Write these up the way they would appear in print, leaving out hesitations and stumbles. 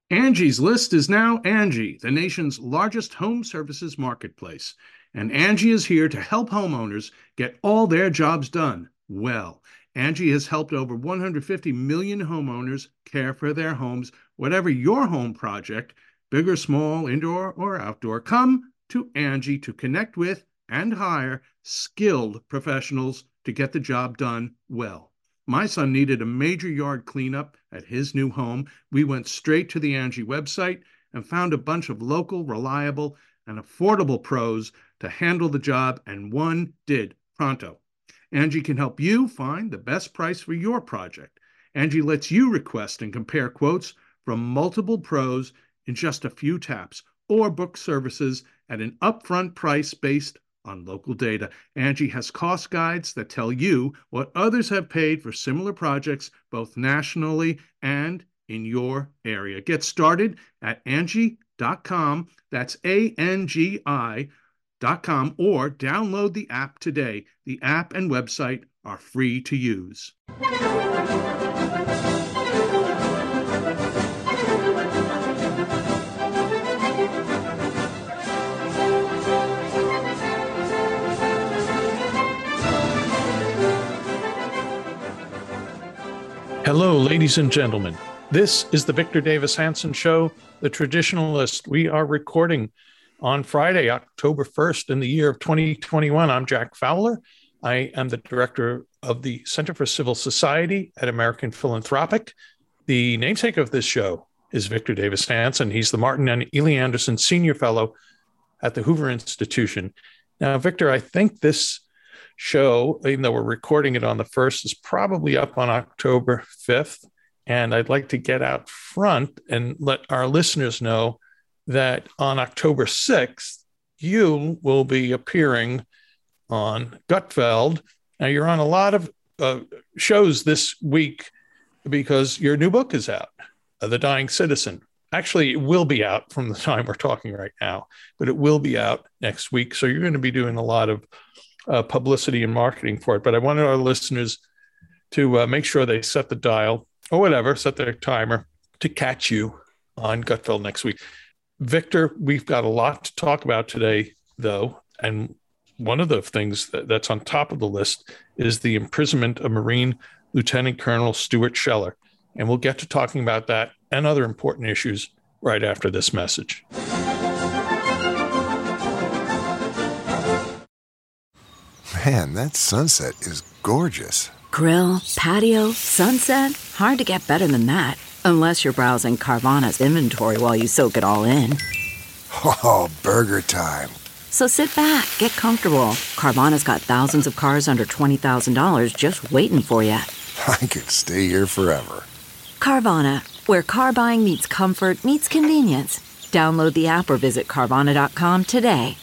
Angie's List is now Angie, the nation's largest home services marketplace. And Angie is here to help homeowners get all their jobs done well. Angie has helped over 150 million homeowners care for their homes. Whatever your home project, big or small, indoor or outdoor, come to Angie to connect with and hire skilled professionals to get the job done well. My son needed a major yard cleanup at his new home. We went straight to the Angie website and found a bunch of local, reliable, and affordable pros to handle the job, and one did pronto. Angie can help you find the best price for your project. Angie lets you request and compare quotes from multiple pros in just a few taps, or book services at an upfront price based on local data. Angie has cost guides that tell you what others have paid for similar projects, both nationally and in your area. Get started at Angie.com. That's ANGI.com, or download the app today. The app and website are free to use. Hello, ladies and gentlemen. This is the Victor Davis Hanson Show, The Traditionalist. We are recording on Friday, October 1st in the year of 2021. I'm Jack Fowler. I am the director of the Center for Civil Society at American Philanthropic. The namesake of this show is Victor Davis Hanson. He's the Martin and Ely Anderson Senior Fellow at the Hoover Institution. Now, Victor, I think this show, even though we're recording it on the 1st, is probably up on October 5th. And I'd like to get out front and let our listeners know that on October 6th, you will be appearing on Gutfeld. Now, you're on a lot of shows this week because your new book is out, The Dying Citizen. Actually, it will be out from the time we're talking right now, but it will be out next week. So you're going to be doing a lot of publicity and marketing for it. But I wanted our listeners to make sure they set the dial or whatever, set their timer to catch you on Gutfeld next week. Victor, we've got a lot to talk about today, though. And one of the things that's on top of the list is the imprisonment of Marine Lieutenant Colonel Stuart Scheller. And we'll get to talking about that and other important issues right after this message. Man, that sunset is gorgeous. Grill, patio, sunset. Hard to get better than that. Unless you're browsing Carvana's inventory while you soak it all in. Oh, burger time. So sit back, get comfortable. Carvana's got thousands of cars under $20,000 just waiting for you. I could stay here forever. Carvana, where car buying meets comfort, meets convenience. Download the app or visit Carvana.com today.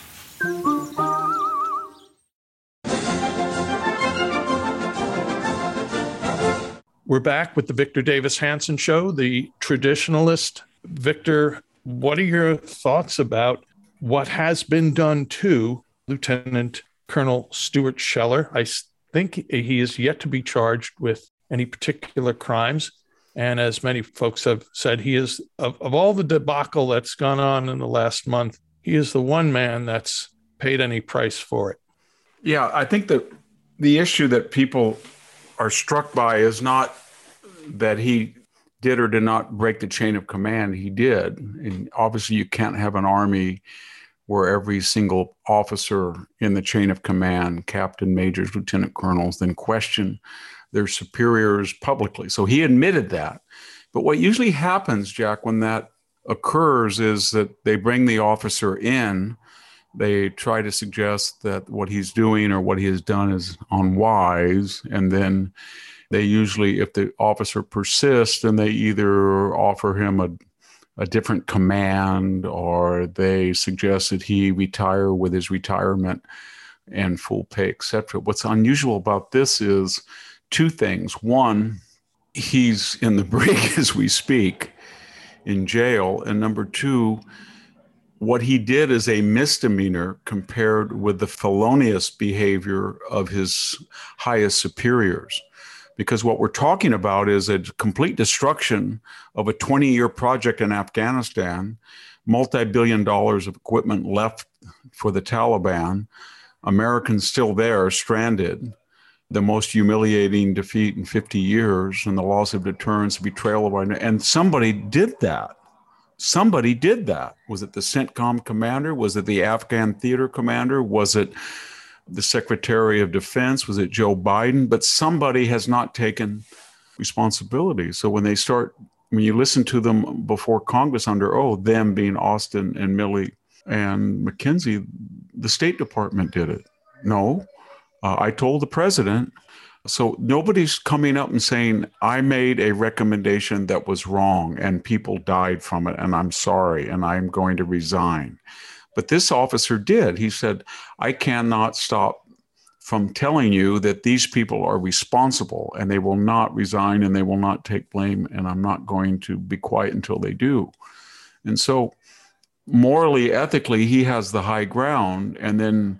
We're back with the Victor Davis Hanson Show, the Traditionalist. Victor, what are your thoughts about what has been done to Lieutenant Colonel Stuart Scheller? I think he is yet to be charged with any particular crimes. And as many folks have said, he is, of all the debacle that's gone on in the last month, he is the one man that's paid any price for it. Yeah, I think that the issue that people are struck by is not that he did or did not break the chain of command. He did. And obviously you can't have an army where every single officer in the chain of command, captain, majors, lieutenant colonels, then question their superiors publicly. So he admitted that. But what usually happens, Jack, when that occurs is that they bring the officer in. They try to suggest that what he's doing or what he has done is unwise. And then they usually, if the officer persists, then they either offer him a different command or they suggest that he retire with his retirement and full pay, etc. What's unusual about this is two things. One, he's in the brig as we speak in jail. And number two, what he did is a misdemeanor compared with the felonious behavior of his highest superiors. because what we're talking about is a complete destruction of a 20-year project in Afghanistan, multi-billion dollars of equipment left for the Taliban, Americans still there, stranded, the most humiliating defeat in 50 years, and the loss of deterrence, betrayal of our, and somebody did that. Somebody did that. Was it the CENTCOM commander? Was it the Afghan theater commander? Was it the Secretary of Defense? Was it Joe Biden? But somebody has not taken responsibility. So when you listen to them before Congress under oath, them being Austin and Milley and McKenzie, the State Department did it. No, I told the president. So nobody's coming up and saying, I made a recommendation that was wrong and people died from it, and I'm sorry, and I'm going to resign. But this officer did. He said, I cannot stop from telling you that these people are responsible and they will not resign and they will not take blame, and I'm not going to be quiet until they do. And so morally, ethically, he has the high ground, and then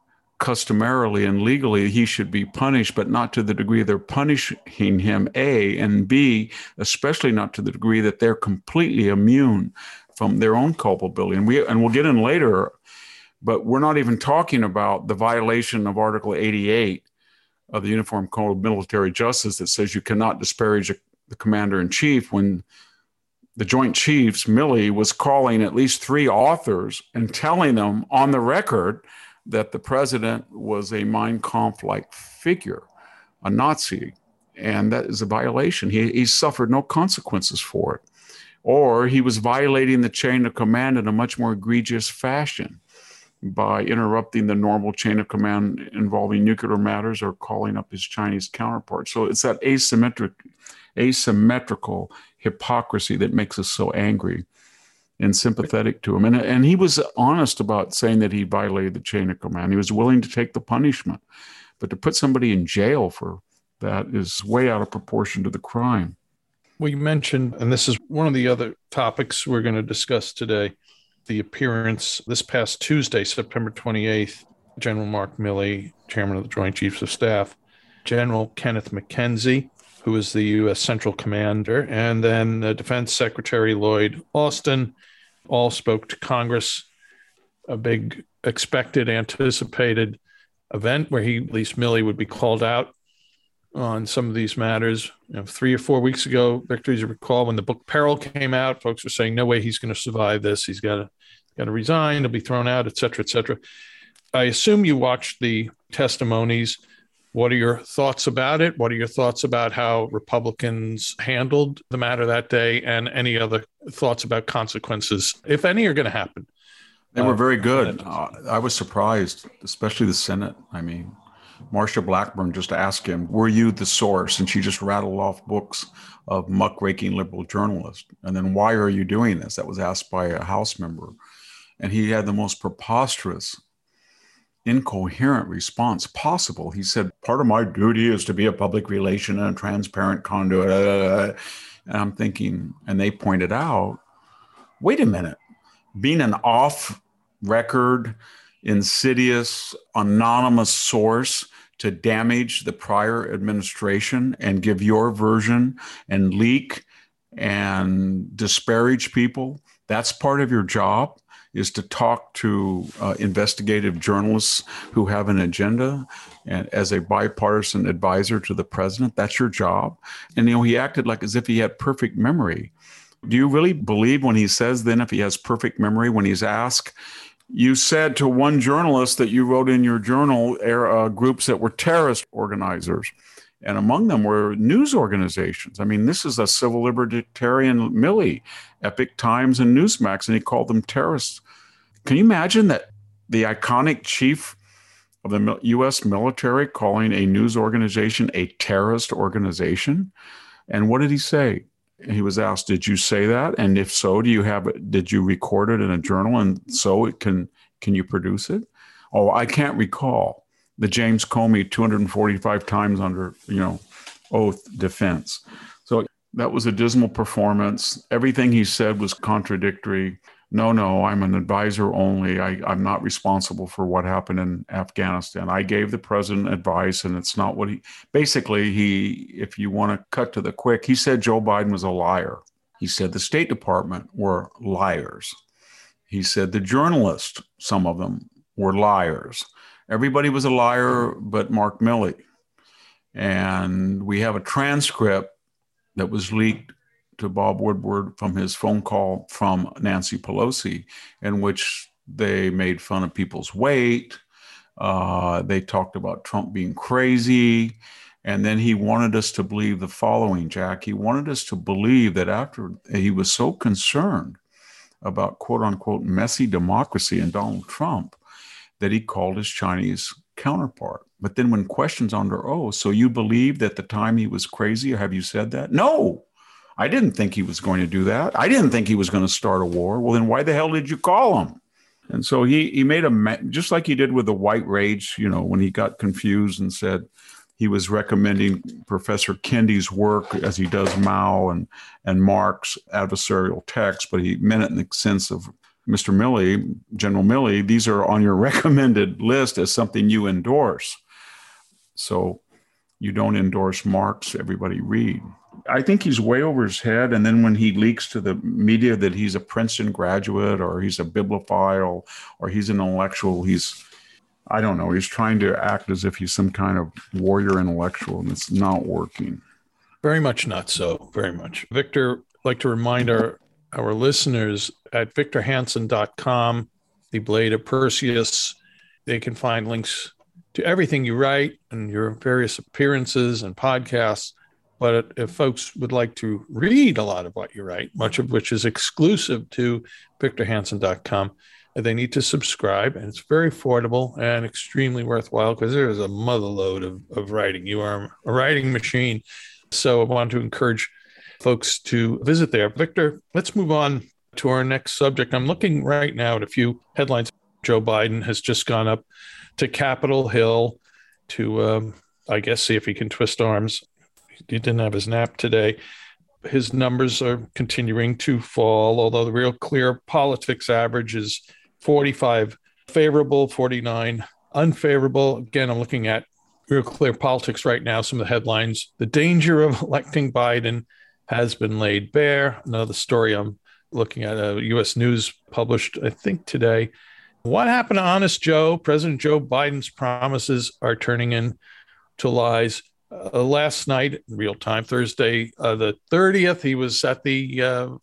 customarily and legally he should be punished, but not to the degree they're punishing him, A, and B, especially not to the degree that they're completely immune from their own culpability. And we'll get in later, but we're not even talking about the violation of Article 88 of the Uniform Code of Military Justice that says you cannot disparage the commander-in-chief, when the Joint Chiefs, Milley, was calling at least 3 authors and telling them on the record that the president was a Mein Kampf-like figure, a Nazi, and that is a violation. He suffered no consequences for it. Or he was violating the chain of command in a much more egregious fashion by interrupting the normal chain of command involving nuclear matters or calling up his Chinese counterpart. So it's that asymmetrical hypocrisy that makes us so angry and sympathetic to him. And he was honest about saying that he violated the chain of command. He was willing to take the punishment. But to put somebody in jail for that is way out of proportion to the crime. We mentioned, and this is one of the other topics we're going to discuss today, the appearance this past Tuesday, September 28th, General Mark Milley, Chairman of the Joint Chiefs of Staff, General Kenneth McKenzie, who is the U.S. Central Commander, and then the Defense Secretary Lloyd Austin, all spoke to Congress, a big expected, anticipated event where at least Milley would be called out on some of these matters. 3 or 4 weeks ago, Victor, as you recall, when the book Peril came out, folks were saying, no way he's going to survive this. He's got to resign. He'll be thrown out, et cetera, et cetera. I assume you watched the testimonies. What are your thoughts about it? What are your thoughts about how Republicans handled the matter that day, and any other thoughts about consequences, if any, are going to happen? They were very good. I was surprised, especially the Senate. I mean, Marsha Blackburn just asked him, were you the source? And she just rattled off books of muckraking liberal journalists. And then, why are you doing this? That was asked by a House member. And he had the most preposterous, incoherent response possible. He said, part of my duty is to be a public relation and a transparent conduit. And I'm thinking, and they pointed out, wait a minute, being an off-record, insidious, anonymous source to damage the prior administration and give your version and leak and disparage people, that's part of your job, is to talk to investigative journalists who have an agenda, and as a bipartisan advisor to the president. That's your job. And, he acted like as if he had perfect memory. Do you really believe when he says then if he has perfect memory when he's asked, you said to one journalist that you wrote in your journal groups that were terrorist organizers, and among them were news organizations. I mean, this is a civil libertarian Milley, Epic Times and Newsmax, and he called them terrorists. Can you imagine that the iconic chief of the U.S. military calling a news organization a terrorist organization? And what did he say? He was asked, did you say that? And if so, did you record it in a journal? And so can you produce it? Oh, I can't recall. The James Comey 245 times under, oath defense. So that was a dismal performance. Everything he said was contradictory. no, I'm an advisor only. I'm not responsible for what happened in Afghanistan. I gave the president advice, and it's not what if you want to cut to the quick, he said Joe Biden was a liar. He said the State Department were liars. He said the journalists, some of them, were liars. Everybody was a liar but Mark Milley. And we have a transcript that was leaked to Bob Woodward from his phone call from Nancy Pelosi, in which they made fun of people's weight. They talked about Trump being crazy. And then he wanted us to believe the following, Jack. He wanted us to believe that after he was so concerned about quote unquote messy democracy and Donald Trump, that he called his Chinese counterpart. But then when questions under oath, so you believed at the time he was crazy, or have you said that? No, I didn't think he was going to do that. I didn't think he was going to start a war. Well, then why the hell did you call him? And so he made just like he did with the white rage, when he got confused and said he was recommending Professor Kendi's work as he does Mao and Marx adversarial text, but he meant it in the sense of Mr. Milley, General Milley, these are on your recommended list as something you endorse. So you don't endorse Marx, everybody read. I think he's way over his head. And then when he leaks to the media that he's a Princeton graduate or he's a bibliophile or he's an intellectual, I don't know, he's trying to act as if he's some kind of warrior intellectual, and it's not working. Very much not so, very much. Victor, I'd like to remind our listeners at victorhansen.com, the Blade of Perseus, they can find links to everything you write and your various appearances and podcasts. But if folks would like to read a lot of what you write, much of which is exclusive to victorhansen.com, they need to subscribe. And it's very affordable and extremely worthwhile because there is a motherload of writing. You are a writing machine. So I want to encourage folks to visit there. Victor, let's move on to our next subject. I'm looking right now at a few headlines. Joe Biden has just gone up to Capitol Hill to, I guess, see if he can twist arms. He didn't have his nap today. His numbers are continuing to fall, although the Real Clear Politics average is 45 favorable, 49 unfavorable. Again, I'm looking at Real Clear Politics right now, some of the headlines. The danger of electing Biden has been laid bare. Another story I'm looking at, U.S. News published, I think, today. What happened to Honest Joe? President Joe Biden's promises are turning into lies. Last night, real time, Thursday, the 30th, he was at the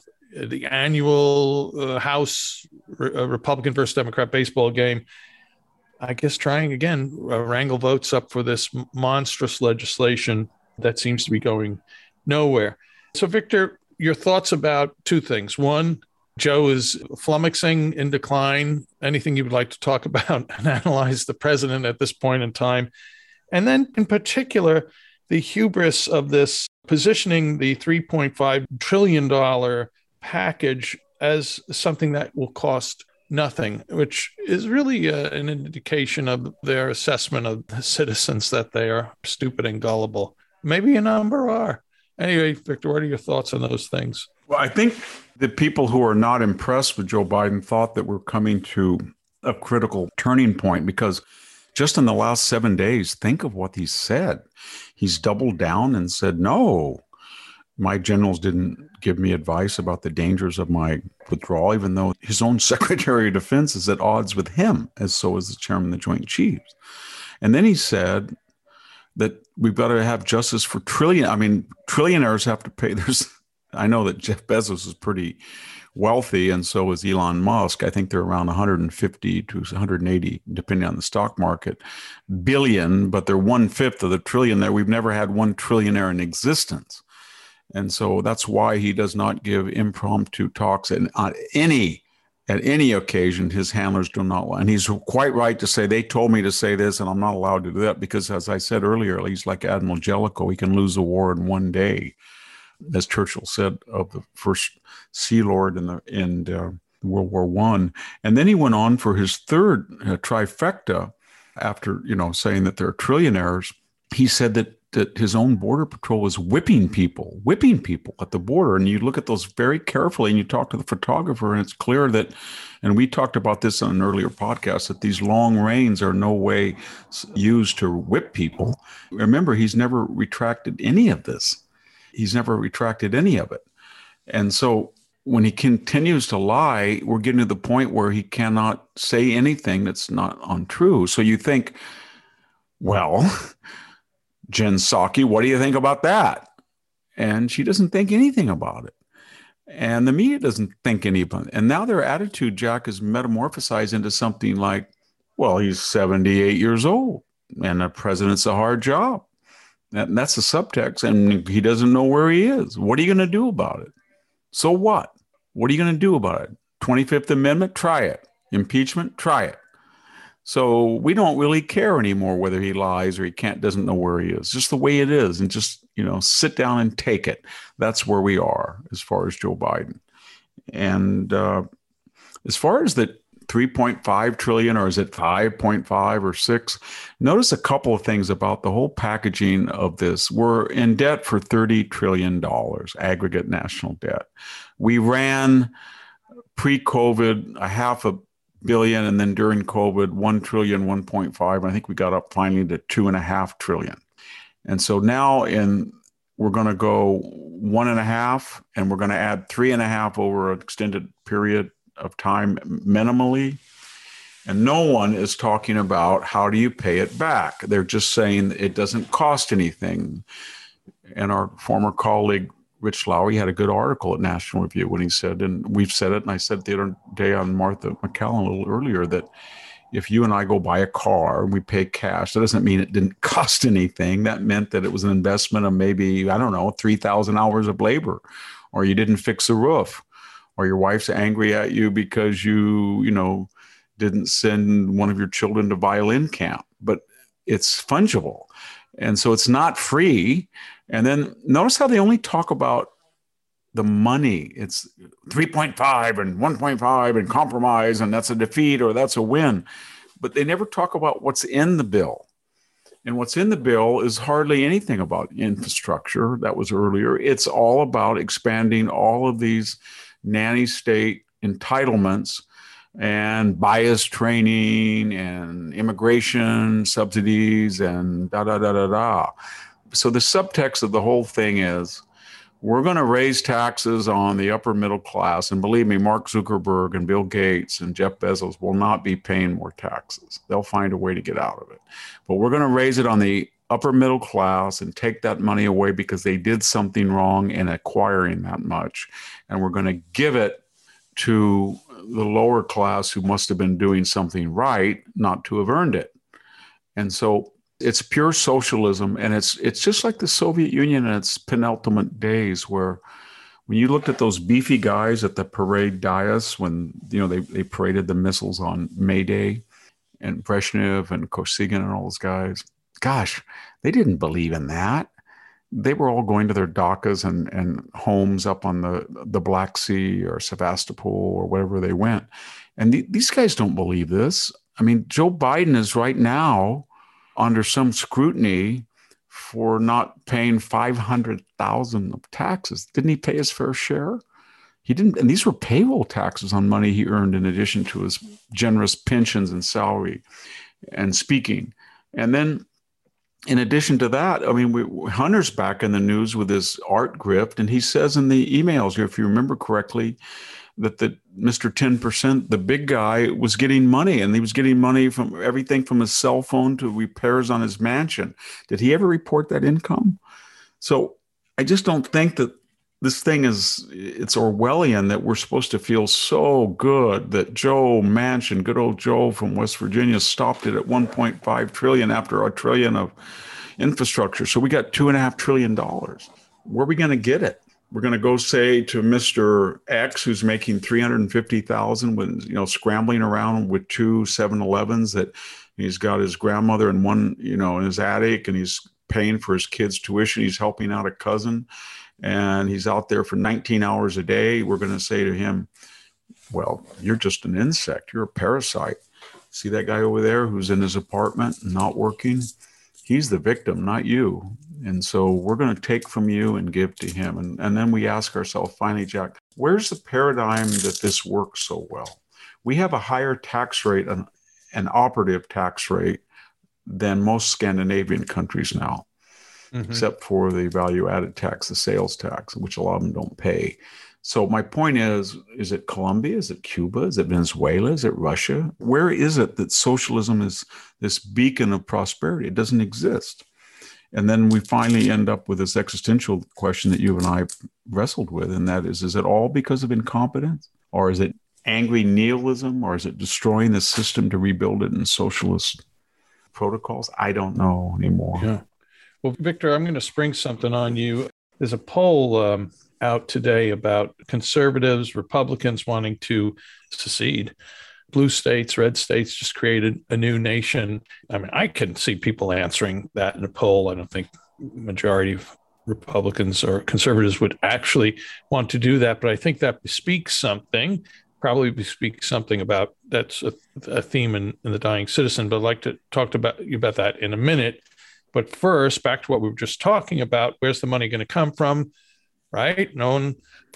annual House Republican versus Democrat baseball game. I guess trying again, wrangle votes up for this monstrous legislation that seems to be going nowhere. So, Victor, your thoughts about two things. One, Joe is flummoxing, in decline. Anything you would like to talk about and analyze the president at this point in time? And then in particular, the hubris of this positioning the $3.5 trillion package as something that will cost nothing, which is really an indication of their assessment of the citizens that they are stupid and gullible. Maybe a number are. Anyway, Victor, what are your thoughts on those things? Well, I think the people who are not impressed with Joe Biden thought that we're coming to a critical turning point because just in the last 7 days, think of what he said. He's doubled down and said, no, my generals didn't give me advice about the dangers of my withdrawal, even though his own Secretary of Defense is at odds with him, as so is the chairman of the Joint Chiefs. And then he said that we've got to have justice for trillionaires have to pay. I know that Jeff Bezos is pretty wealthy, and so is Elon Musk. I think they're around 150 to 180, depending on the stock market, billion, but they're 1/5 of the trillion there. We've never had one trillionaire in existence. And so that's why he does not give impromptu talks at any occasion. His handlers do not lie. And he's quite right to say, they told me to say this, and I'm not allowed to do that, because as I said earlier, he's like Admiral Jellicoe. He can lose a war in one day, as Churchill said of the first Sea Lord in World War I. And then he went on for his third trifecta after, saying that they're trillionaires. He said that that his own border patrol was whipping people at the border. And you look at those very carefully and you talk to the photographer, and it's clear that, and we talked about this on an earlier podcast, that these long reins are no way used to whip people. Remember, he's never retracted any of this. He's never retracted any of it. And so when he continues to lie, we're getting to the point where he cannot say anything that's not untrue. So you think, well, Jen Psaki, what do you think about that? And she doesn't think anything about it. And the media doesn't think any about it. And now their attitude, Jack, is metamorphosized into something like, well, he's 78 years old and the president's a hard job. And that's the subtext. And he doesn't know where he is. What are you going to do about it? So what? What are you going to do about it? 25th Amendment? Try it. Impeachment? Try it. So we don't really care anymore whether he lies or he doesn't know where he is. Just the way it is, and just, sit down and take it. That's where we are as far as Joe Biden. And as far as the 3.5 trillion, or is it 5.5 or 6? Notice a couple of things about the whole packaging of this. We're in debt for $30 trillion, aggregate national debt. We ran pre-COVID $500 billion, and then during COVID, 1 trillion, 1.5. I think we got up finally to 2.5 trillion. And so now we're going to go 1.5, and we're going to add 3.5 over an extended period of time minimally. And no one is talking about how do you pay it back. They're just saying it doesn't cost anything. And our former colleague, Rich Lowry, had a good article at National Review when he said, and we've said it, and I said the other day on Martha McCallum a little earlier, that if you and I go buy a car and we pay cash, that doesn't mean it didn't cost anything. That meant that it was an investment of maybe, 3,000 hours of labor, or you didn't fix the roof, or your wife's angry at you because you didn't send one of your children to violin camp. But it's fungible. And so it's not free. And then notice how they only talk about the money. It's 3.5 and 1.5 and compromise, and that's a defeat or that's a win. But they never talk about what's in the bill. And what's in the bill is hardly anything about infrastructure. That was earlier. It's all about expanding all of these nanny state entitlements and bias training and immigration subsidies and da-da-da-da-da. So the subtext of the whole thing is, we're going to raise taxes on the upper middle class. And believe me, Mark Zuckerberg and Bill Gates and Jeff Bezos will not be paying more taxes. They'll find a way to get out of it. But we're going to raise it on the upper middle class and take that money away because they did something wrong in acquiring that much. And we're going to give it to the lower class who must have been doing something right, not to have earned it. And so it's pure socialism, and it's just like the Soviet Union in its penultimate days, where when you looked at those beefy guys at the parade dais when they paraded the missiles on May Day, and Brezhnev and Kosygin and all those guys, gosh, they didn't believe in that. They were all going to their dakas and homes up on the Black Sea or Sevastopol or wherever they went. And these guys don't believe this. I mean, Joe Biden is right now under some scrutiny for not paying $500,000 of taxes. Didn't he pay his fair share? He didn't. And these were payroll taxes on money he earned in addition to his generous pensions and salary and speaking. And then in addition to that, I mean, Hunter's back in the news with his art grift. And he says in the emails, if you remember correctly, that the Mr. 10%, the big guy, was getting money, and he was getting money from everything from his cell phone to repairs on his mansion. Did he ever report that income? So I just don't think that this thing it's Orwellian that we're supposed to feel so good that Joe Manchin, good old Joe from West Virginia, stopped it at 1.5 trillion after $1 trillion of infrastructure. So we got $2.5 trillion. Where are we going to get it? We're going to go say to Mr. X, who's making $350,000 when, scrambling around with 2 7-Elevens, that he's got his grandmother in one, in his attic, and he's paying for his kids' tuition. He's helping out a cousin, and he's out there for 19 hours a day. We're going to say to him, well, you're just an insect. You're a parasite. See that guy over there who's in his apartment, not working? He's the victim, not you. And so we're going to take from you and give to him. And then we ask ourselves, finally, Jack, where's the paradigm that this works so well? We have a higher tax rate, an operative tax rate, than most Scandinavian countries now, except for the value-added tax, the sales tax, which a lot of them don't pay. So my point is it Colombia? Is it Cuba? Is it Venezuela? Is it Russia? Where is it that socialism is this beacon of prosperity? It doesn't exist. And then we finally end up with this existential question that you and I wrestled with, and that is it all because of incompetence? Or is it angry nihilism? Or is it destroying the system to rebuild it in socialist protocols? I don't know anymore. Yeah. Well, Victor, I'm going to spring something on you. There's a poll out today about conservatives, Republicans wanting to secede. Blue states, red states just created a new nation. I mean, I can see people answering that in a poll. I don't think majority of Republicans or conservatives would actually want to do that, but I think that bespeaks something, probably bespeaks something about that's a theme in The Dying Citizen, but I'd like to talk about that in a minute. But first, back to what we were just talking about, where's the money going to come from, right? Knowing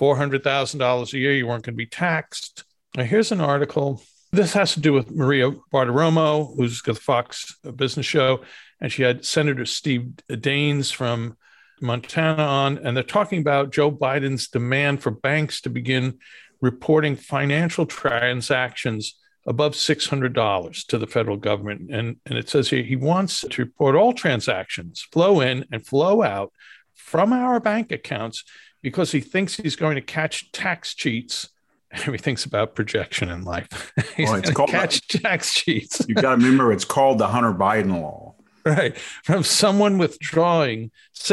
$400,000 a year, you weren't going to be taxed. Now, here's an article. This has to do with Maria Bartiromo, who's got the Fox Business Show, and she had Senator Steve Daines from Montana on, and they're talking about Joe Biden's demand for banks to begin reporting financial transactions above $600 to the federal government. And it says here he wants to report all transactions, flow in and flow out from our bank accounts, because he thinks he's going to catch tax cheats. He thinks about projection in life. It's called catch tax cheats. You got to remember, it's called the Hunter Biden law. Right. From someone withdrawing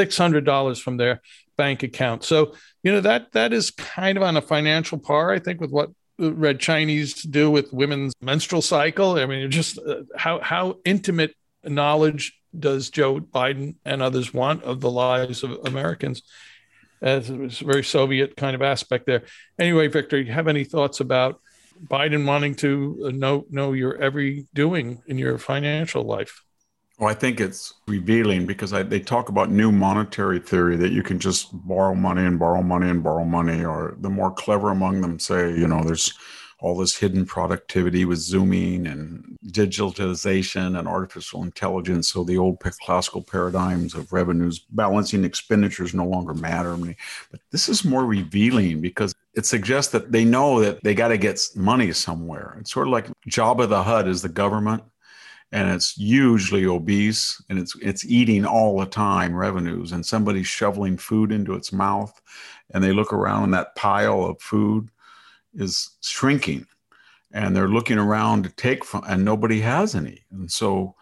$600 from their bank account. So, that is kind of on a financial par, I think, with what Red Chinese do with women's menstrual cycle. I mean, just how intimate knowledge does Joe Biden and others want of the lives of Americans? As it was a very Soviet kind of aspect there. Anyway, Victor, you have any thoughts about Biden wanting to know your every doing in your financial life? Well, I think it's revealing because they talk about new monetary theory, that you can just borrow money and borrow money and borrow money, or the more clever among them say, there's all this hidden productivity with zooming and digitalization and artificial intelligence. So the old classical paradigms of revenues, balancing expenditures no longer matter. But this is more revealing because it suggests that they know that they got to get money somewhere. It's sort of like Jabba the Hutt is the government, and it's hugely obese, and it's eating all the time revenues, and somebody's shoveling food into its mouth, and they look around and that pile of food is shrinking, and they're looking around to take from, and nobody has any. And so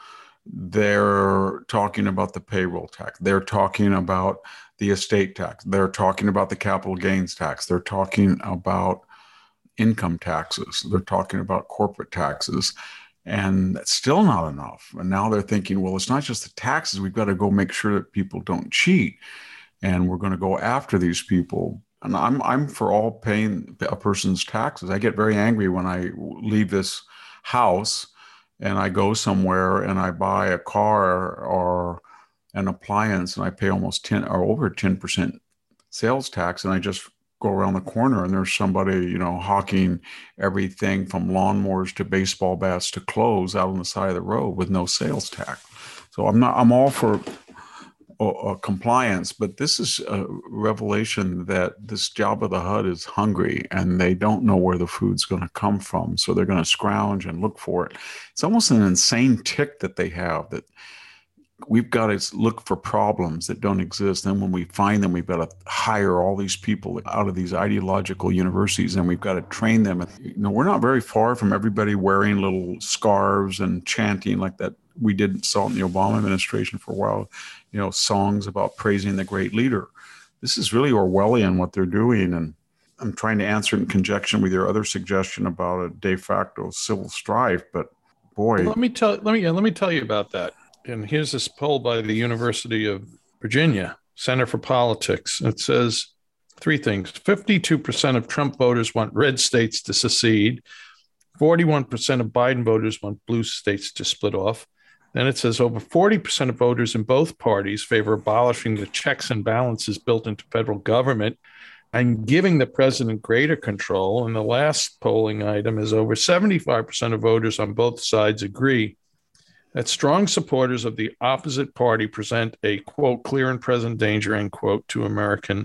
they're talking about the payroll tax. They're talking about the estate tax. They're talking about the capital gains tax. They're talking about income taxes. They're talking about corporate taxes. And that's still not enough. And now they're thinking, well, it's not just the taxes. We've got to go make sure that people don't cheat. And we're going to go after these people. And I'm for all paying a person's taxes. I get very angry when I leave this house and I go somewhere and I buy a car or an appliance and I pay almost 10 or over 10% sales tax. And I just go around the corner and there's somebody, hawking everything from lawnmowers to baseball bats to clothes out on the side of the road with no sales tax. So I'm all for compliance, but this is a revelation that this Jabba the Hutt is hungry and they don't know where the food's going to come from. So they're going to scrounge and look for it. It's almost an insane tick that they have, that we've got to look for problems that don't exist. And when we find them, we've got to hire all these people out of these ideological universities and we've got to train them. We're not very far from everybody wearing little scarves and chanting like that we saw in the Obama administration for a while, songs about praising the great leader. This is really Orwellian what they're doing. And I'm trying to answer it in conjunction with your other suggestion about a de facto civil strife. But boy, let me tell you about that. And here's this poll by the University of Virginia Center for Politics. It says three things. 52% of Trump voters want red states to secede. 41% of Biden voters want blue states to split off. Then it says over 40% of voters in both parties favor abolishing the checks and balances built into federal government and giving the president greater control. And the last polling item is over 75% of voters on both sides agree that strong supporters of the opposite party present a, quote, clear and present danger, end quote, to American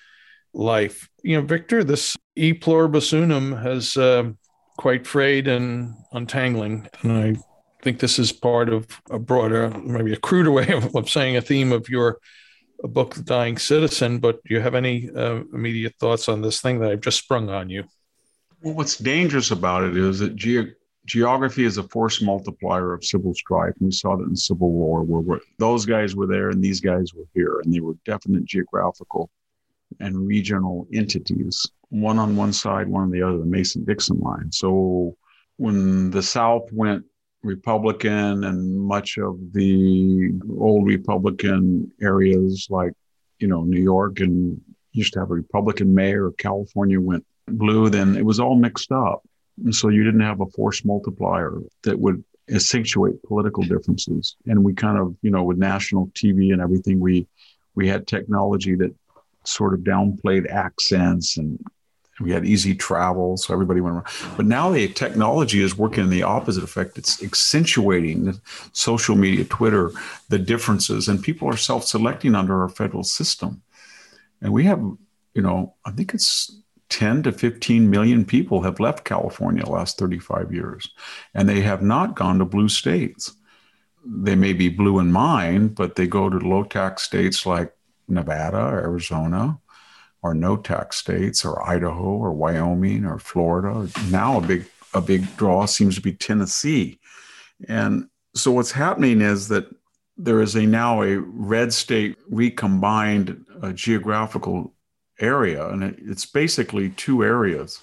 life. Victor, this e pluribus unum has quite frayed and untangling. And I think this is part of a broader, maybe a cruder way of saying a theme of your book, The Dying Citizen. But do you have any immediate thoughts on this thing that I've just sprung on you? Well, what's dangerous about it is that geography is a force multiplier of civil strife. And we saw that in the Civil War, where those guys were there and these guys were here, and they were definite geographical and regional entities, one on one side, one on the other, the Mason-Dixon line. So when the South went Republican and much of the old Republican areas like, New York and used to have a Republican mayor, California went blue, then it was all mixed up. And so you didn't have a force multiplier that would accentuate political differences. And we kind of, with national TV and everything, we had technology that sort of downplayed accents, and we had easy travel, so everybody went around. But now the technology is working in the opposite effect. It's accentuating the social media, Twitter, the differences, and people are self-selecting under our federal system. And we have, I think it's 10 to 15 million people have left California the last 35 years, and they have not gone to blue states. They may be blue in mind, but they go to low-tax states like Nevada, or Arizona, or no-tax states, or Idaho, or Wyoming, or Florida. Now a big draw seems to be Tennessee. And so what's happening is that there is now a red state recombined geographical area, and it's basically two areas.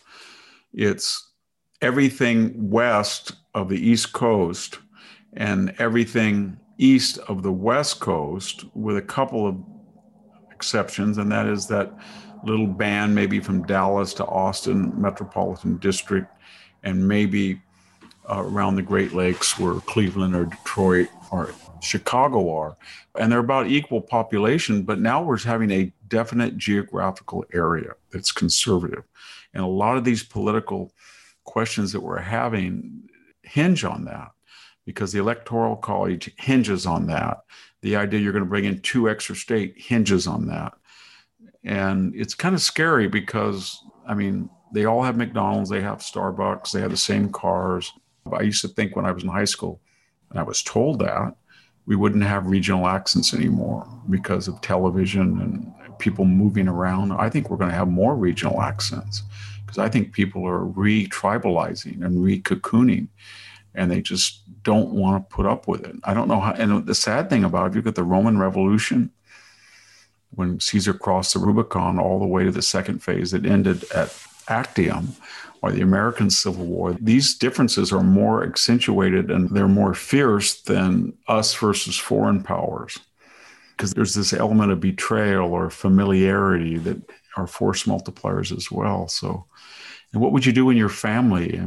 It's everything west of the East Coast and everything east of the West Coast, with a couple of exceptions, and that is that little band maybe from Dallas to Austin Metropolitan District, and maybe around the Great Lakes where Cleveland or Detroit or Chicago are. And they're about equal population, but now we're having a definite geographical area that's conservative. And a lot of these political questions that we're having hinge on that, because the Electoral College hinges on that. The idea you're going to bring in 2 extra state hinges on that. And it's kind of scary because, they all have McDonald's, they have Starbucks, they have the same cars. I used to think when I was in high school, and I was told that, we wouldn't have regional accents anymore because of television and people moving around. I think we're going to have more regional accents because I think people are re-tribalizing and re-cocooning, and they just don't want to put up with it. I don't know how. And the sad thing about it, you got the Roman Revolution, when Caesar crossed the Rubicon all the way to the second phase that ended at Actium, or the American Civil War. These differences are more accentuated and they're more fierce than us versus foreign powers, because there's this element of betrayal or familiarity that are force multipliers as well. So, and what would you do in your family?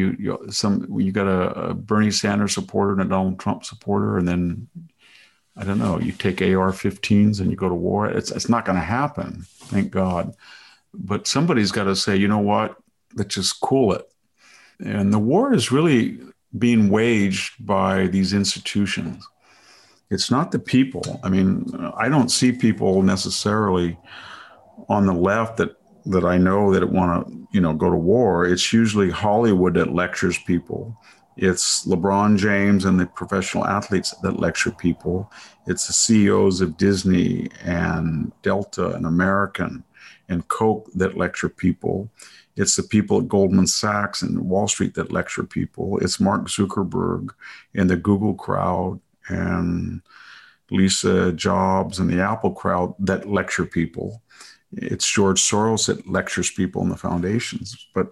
You got a Bernie Sanders supporter and a Donald Trump supporter, and then, I don't know, you take AR-15s and you go to war. It's not going to happen, thank God. But somebody's got to say, you know what, let's just cool it. And the war is really being waged by these institutions. It's not the people. I don't see people necessarily on the left that I know that want to, go to war. It's usually Hollywood that lectures people. It's LeBron James and the professional athletes that lecture people. It's the CEOs of Disney and Delta and American and Coke that lecture people. It's the people at Goldman Sachs and Wall Street that lecture people. It's Mark Zuckerberg and the Google crowd and Lisa Jobs and the Apple crowd that lecture people. It's George Soros that lectures people in the foundations. But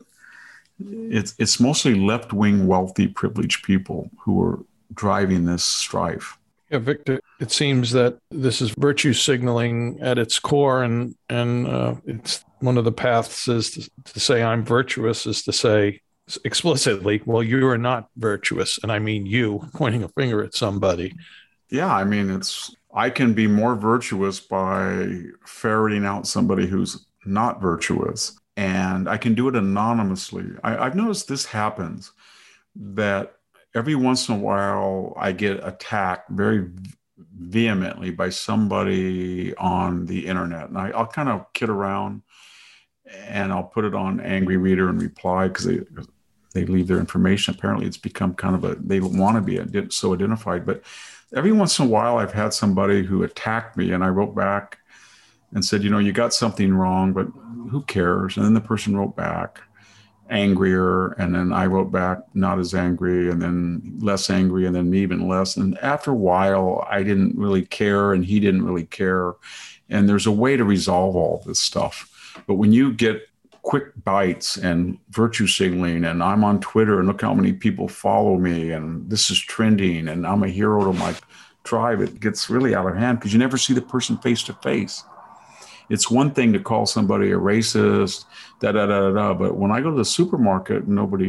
it's mostly left-wing, wealthy, privileged people who are driving this strife. Yeah, Victor, it seems that this is virtue signaling at its core, and it's one of the paths is to say I'm virtuous, is to say explicitly, well, you are not virtuous. And I mean you, pointing a finger at somebody. Yeah, I mean, I can be more virtuous by ferreting out somebody who's not virtuous, and I can do it anonymously. I've noticed this happens, that every once in a while I get attacked very vehemently by somebody on the internet, and I'll kind of kid around and I'll put it on Angry Reader and reply because they leave their information. Apparently it's become kind of they want to be so identified. But every once in a while I've had somebody who attacked me, and I wrote back and said, you got something wrong, but who cares? And then the person wrote back angrier, and then I wrote back not as angry, and then less angry, and then me even less. And after a while, I didn't really care, and he didn't really care. And there's a way to resolve all this stuff. But when you get quick bites and virtue signaling, and I'm on Twitter, and look how many people follow me, and this is trending, and I'm a hero to my tribe, it gets really out of hand because you never see the person face to face. It's one thing to call somebody a racist, but when I go to the supermarket,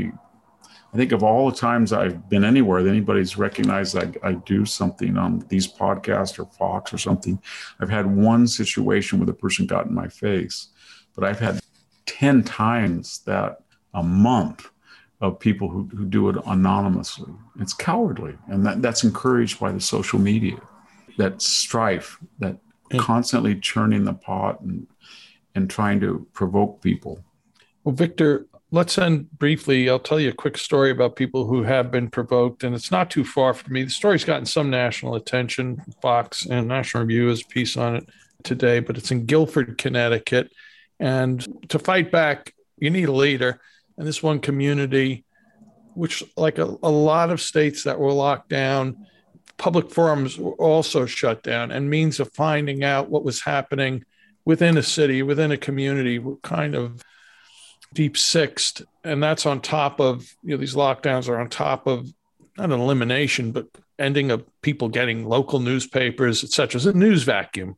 I think of all the times I've been anywhere that anybody's recognized I do something on these podcasts or Fox or something, I've had one situation where the person got in my face, but I've had 10 times that a month of people who do it anonymously. It's cowardly, and that's encouraged by the social media, that strife, that constantly churning the pot and trying to provoke people. Well, Victor, let's end briefly. I'll tell you a quick story about people who have been provoked, and it's not too far from me. The story's gotten some national attention. Fox and National Review has a piece on it today, but it's in Guilford, Connecticut. And to fight back, you need a leader. And this one community, which like a lot of states that were locked down, public forums were also shut down, and means of finding out what was happening within a city, within a community, were kind of deep sixed. And that's on top of, these lockdowns are on top of not an elimination, but ending of people getting local newspapers, et cetera. It's a news vacuum.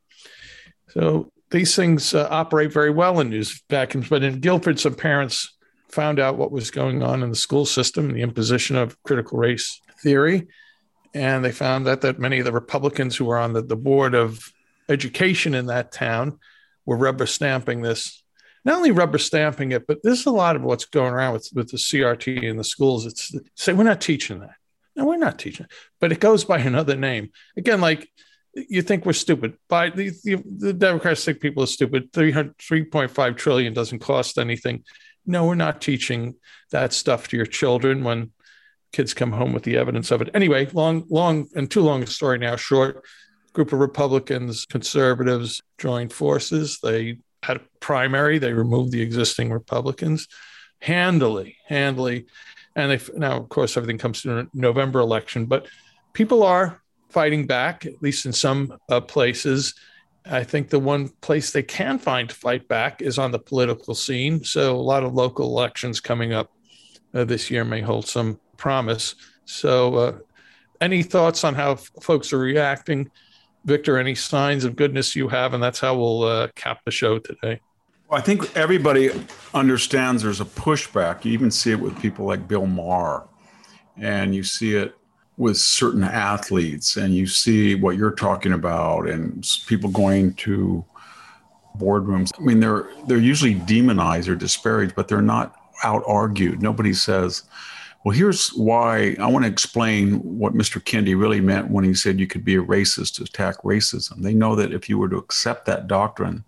So these things operate very well in news vacuums. But in Guilford, some parents found out what was going on in the school system, the imposition of critical race theory. And they found out that many of the Republicans who were on the board of education in that town were rubber stamping this. Not only rubber stamping it, but there's a lot of what's going around with the CRT in the schools. It's say, we're not teaching that. No, we're not teaching it. But it goes by another name. Again, like, you think we're stupid. By the Democrats think people are stupid. $3.5 trillion doesn't cost anything. No, we're not teaching that stuff to your children when kids come home with the evidence of it. Anyway, long and too long a story now short. Group of Republicans, conservatives joined forces. They had a primary. They removed the existing Republicans handily. And now, of course, everything comes to a November election. But people are fighting back, at least in some places. I think the one place they can find to fight back is on the political scene. So a lot of local elections coming up this year may hold some promise. So any thoughts on how folks are reacting? Victor, any signs of goodness you have? And that's how we'll cap the show today. Well, I think everybody understands there's a pushback. You even see it with people like Bill Maher, and you see it with certain athletes, and you see what you're talking about, and people going to boardrooms. I mean, they're usually demonized or disparaged, but they're not out argued. Nobody says, well, here's why. I want to explain what Mr. Kendi really meant when he said you could be a racist to attack racism. They know that if you were to accept that doctrine,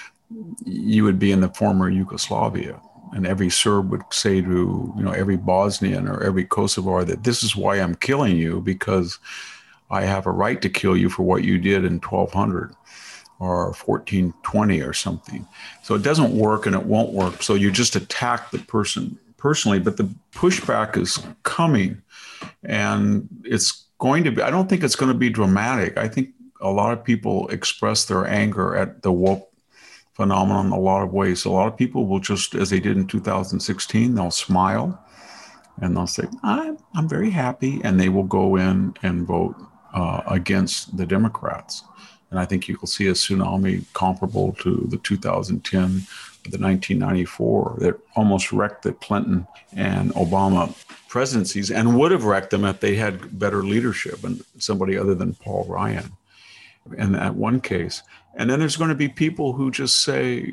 you would be in the former Yugoslavia. And every Serb would say to, every Bosnian or every Kosovar that this is why I'm killing you, because I have a right to kill you for what you did in 1200 or 1420 or something. So it doesn't work, and it won't work. So you just attack the person personally, but the pushback is coming, and it's going to be, I don't think it's going to be dramatic. I think a lot of people express their anger at the woke phenomenon in a lot of ways. A lot of people will just, as they did in 2016, they'll smile and they'll say, I'm very happy. And they will go in and vote against the Democrats. And I think you will see a tsunami comparable to the 2010 the 1994 that almost wrecked the Clinton and Obama presidencies, and would have wrecked them if they had better leadership and somebody other than Paul Ryan in that one case. And then there's going to be people who just say,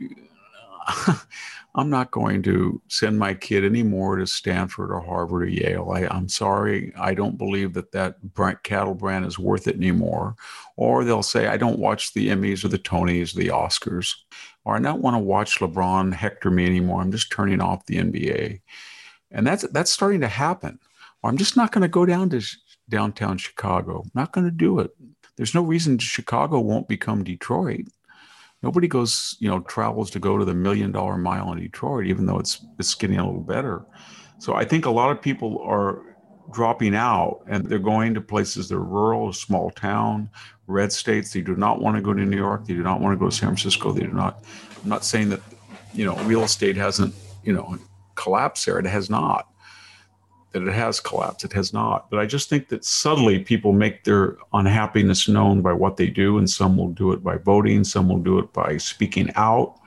I'm not going to send my kid anymore to Stanford or Harvard or Yale. I'm sorry. I don't believe that cattle brand is worth it anymore. Or they'll say, I don't watch the Emmys or the Tonys, the Oscars, or I don't want to watch LeBron hector me anymore. I'm just turning off the NBA. And that's starting to happen. Or I'm just not going to go down to downtown Chicago. I'm not going to do it. There's no reason Chicago won't become Detroit. Nobody travels to go to the $1 Million Mile in Detroit, even though it's getting a little better. So I think a lot of people are dropping out and they're going to places that are rural, small town, red states. They do not want to go to New York. They do not want to go to San Francisco. I'm not saying that, real estate hasn't, collapsed there. It has not. That it has collapsed. It has not. But I just think that subtly people make their unhappiness known by what they do, and some will do it by voting, some will do it by speaking out.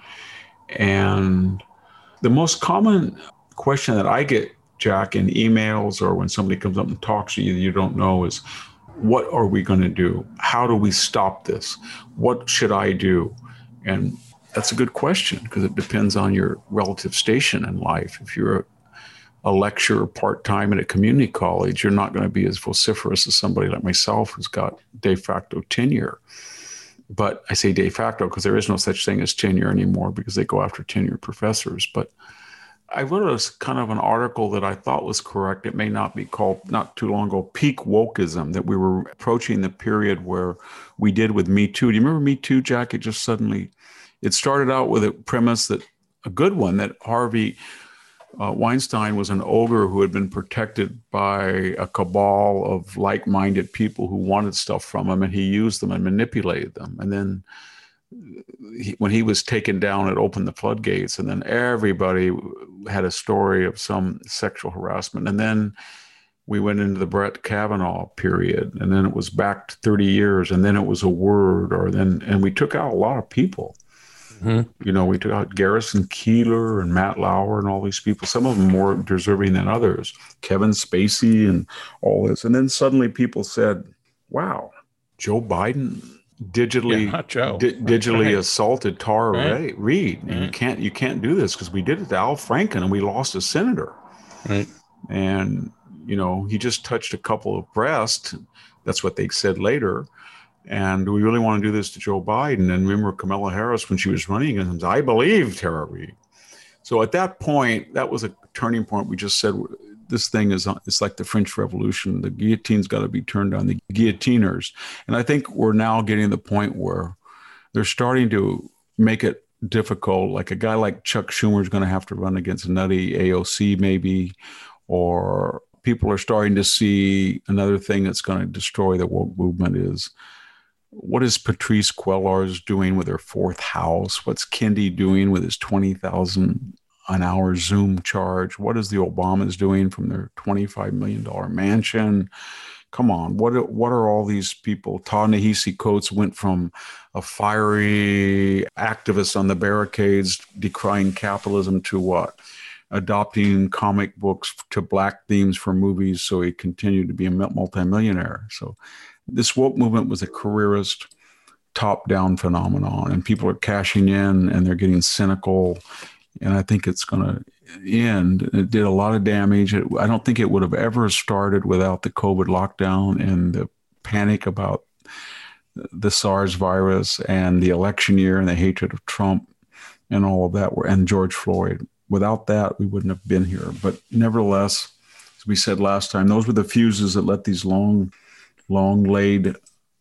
And the most common question that I get, Jack, in emails or when somebody comes up and talks to you don't know is, what are we going to do? How do we stop this? What should I do? And that's a good question because it depends on your relative station in life. If you're a lecturer part-time at a community college, you're not going to be as vociferous as somebody like myself who's got de facto tenure. But I say de facto because there is no such thing as tenure anymore because they go after tenured professors. But I wrote a kind of an article that I thought was correct. It may not be called, not too long ago, peak wokeism, that we were approaching the period where we did with Me Too. Do you remember Me Too, Jack? It started out with a premise that, a good one, that Harvey Weinstein was an ogre who had been protected by a cabal of like-minded people who wanted stuff from him, and he used them and manipulated them. And then when he was taken down, it opened the floodgates, and then everybody had a story of some sexual harassment. And then we went into the Brett Kavanaugh period, and then it was back to 30 years, and then it was a word, and we took out a lot of people. Mm-hmm. We took out Garrison Keillor and Matt Lauer and all these people, some of them more deserving than others, Kevin Spacey and all this. And then suddenly people said, wow, Joe Biden digitally assaulted Tara Reid. And you can't do this because we did it to Al Franken and we lost a senator. Right. And, he just touched a couple of breasts. That's what they said later. And do we really want to do this to Joe Biden? And remember Kamala Harris, when she was running against him, I believe Tara Reid. So at that point, that was a turning point. We just said, this thing it's like the French Revolution. The guillotine's got to be turned on, the guillotiners. And I think we're now getting to the point where they're starting to make it difficult. Like a guy like Chuck Schumer is going to have to run against a nutty AOC maybe, or people are starting to see another thing that's going to destroy the woke movement is, what is Patrice Cullors doing with her fourth house? What's Kendi doing with his $20,000 an hour Zoom charge? What is the Obamas doing from their $25 million mansion? Come on, what are all these people? Ta-Nehisi Coates went from a fiery activist on the barricades decrying capitalism to what? Adopting comic books to black themes for movies so he continued to be a multimillionaire. So this woke movement was a careerist, top-down phenomenon, and people are cashing in and they're getting cynical, and I think it's going to end. It did a lot of damage. I don't think it would have ever started without the COVID lockdown and the panic about the SARS virus and the election year and the hatred of Trump and all of that, and George Floyd. Without that, we wouldn't have been here. But nevertheless, as we said last time, those were the fuses that let these long-laid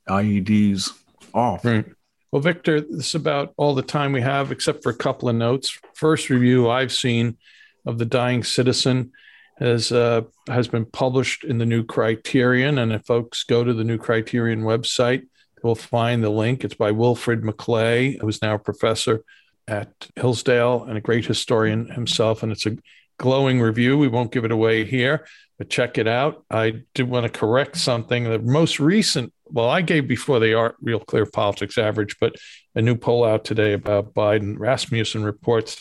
IEDs off. Right. Well, Victor, this is about all the time we have, except for a couple of notes. First review I've seen of The Dying Citizen has been published in the New Criterion. And if folks go to the New Criterion website, they'll find the link. It's by Wilfred McClay, who is now a professor at Hillsdale and a great historian himself. And it's a glowing review. We won't give it away here, but check it out. I did want to correct something. The most recent, well, I gave before the Real Clear Politics average, but a new poll out today about Biden. Rasmussen reports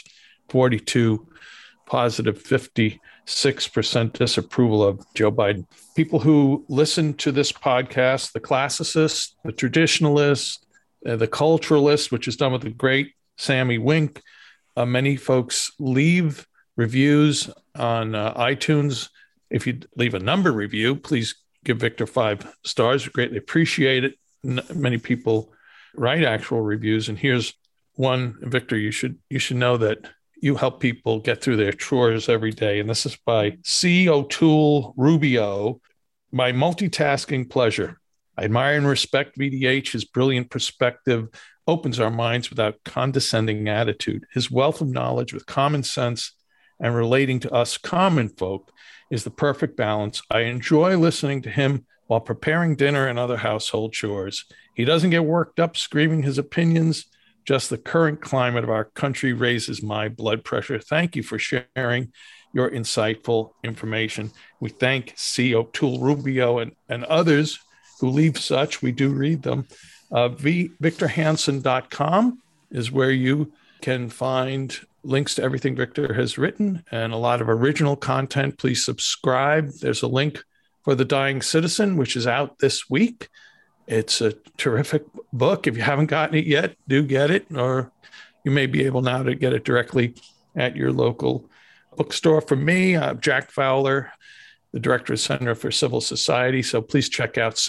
42 positive, 56% disapproval of Joe Biden. People who listen to this podcast, the classicist, the traditionalist, the culturalist, which is done with the great Sammy Wink. Many folks leave reviews on iTunes. If you leave a number review, please give Victor 5 stars. We greatly appreciate it. Many people write actual reviews. And here's one, Victor, you should know that you help people get through their chores every day. And this is by C. O'Toole Rubio. My multitasking pleasure. I admire and respect VDH. His brilliant perspective opens our minds without condescending attitude. His wealth of knowledge with common sense and relating to us common folk is the perfect balance. I enjoy listening to him while preparing dinner and other household chores. He doesn't get worked up screaming his opinions. Just the current climate of our country raises my blood pressure. Thank you for sharing your insightful information. We thank C. O'Toole Rubio and others who leave such. We do read them. VictorHanson.com is where you can find links to everything Victor has written and a lot of original content. Please subscribe. There's a link for The Dying Citizen, which is out this week. It's a terrific book. If you haven't gotten it yet, do get it, or you may be able now to get it directly at your local bookstore. For me, Jack Fowler, the director of Center for Civil Society. So please check out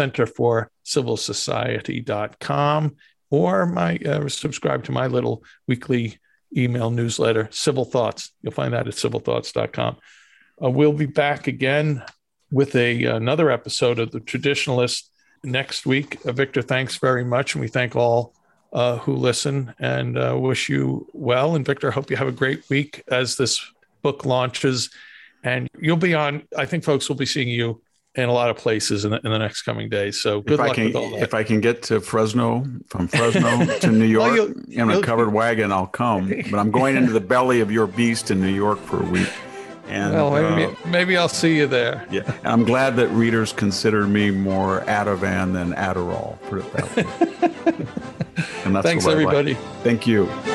centerforcivilsociety.com or subscribe to my little weekly email newsletter, Civil Thoughts. You'll find that at civilthoughts.com. We'll be back again with another episode of The Traditionalist next week. Victor, thanks very much. And we thank all who listen and wish you well. And Victor, I hope you have a great week as this book launches. And you'll be on, I think folks will be seeing you in a lot of places in the next coming days. So good luck with all that. If I can get to Fresno, from Fresno to New York in a covered wagon, I'll come. But I'm going into the belly of your beast in New York for a week. And, well, maybe I'll see you there. Yeah, and I'm glad that readers consider me more Ativan than Adderall. Put it that way. And that's Thanks, everybody. Thank you.